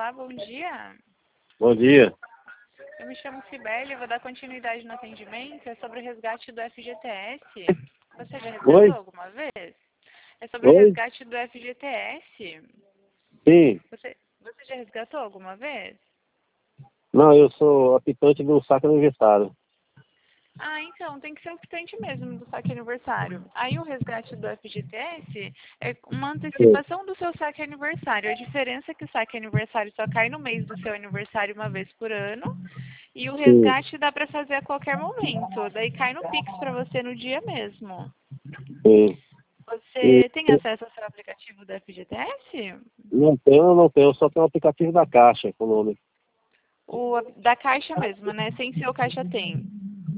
Olá, bom dia. Bom dia. Eu me chamo Cibele, vou dar continuidade no atendimento. É sobre o resgate do FGTS. Você já resgatou Oi? alguma vez? É sobre o Oi? resgate do FGTS. Sim. Você já resgatou alguma vez? Não, eu sou apitante do saque aniversário. Ah, então, tem que ser o quitante mesmo do saque aniversário. Aí o resgate do FGTS é uma Sim. antecipação do seu saque aniversário. A diferença é que o saque aniversário só cai no mês do seu aniversário uma vez por ano. E o Sim. resgate dá para fazer a qualquer momento. Daí cai no Pix para você no dia mesmo. Sim. E Você tem acesso ao seu aplicativo do FGTS? não tenho, só tenho o aplicativo da Caixa Econômica. O da Caixa mesmo, né? Sem ser o Caixa Tem.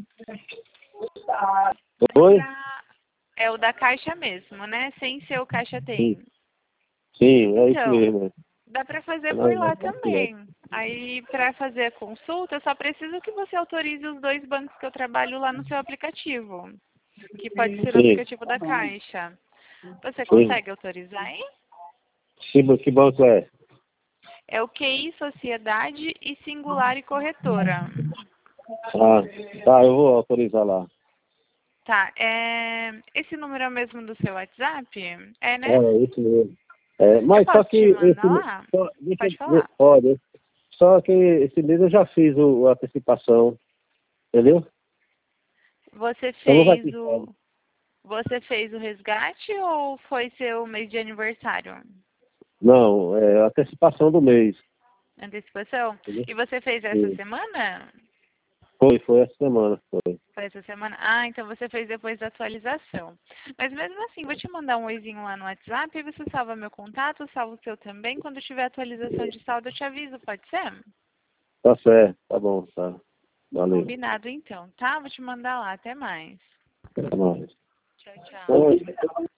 Oi? É o da Caixa mesmo, né? Sem ser o Caixa Sim. Tem. Sim, é isso Então, mesmo. dá para fazer por Não, lá não. também. Aí, para fazer a consulta, eu só preciso que você autorize os 2 bancos que eu trabalho lá no seu aplicativo, que pode ser o Sim. aplicativo da Caixa. Você Sim. consegue autorizar aí? Que banco é? É o QI Sociedade e Singular e Corretora. Ah, tá, eu vou autorizar lá. Tá, esse número é o mesmo do seu WhatsApp? É, né? É, isso mesmo. É, Eu mas só posso que te esse, mandar lá? Pode falar. pode. Só que esse mês eu já fiz a antecipação, entendeu? Você Então não vai fez precisar. você fez o resgate ou foi seu mês de aniversário? Não, é a antecipação do mês. Antecipação? Entendeu? E você fez essa Sim. semana? Foi essa semana, foi. Foi essa semana? Ah, então você fez depois da atualização. Mas mesmo assim, vou te mandar um oizinho lá no WhatsApp e você salva meu contato, salva o seu também. Quando tiver atualização de saldo, eu te aviso, pode ser? Tá certo, tá bom, tá. Valeu. Combinado então, tá? Vou te mandar lá. Até mais. Até mais. Tchau, tchau. Oi.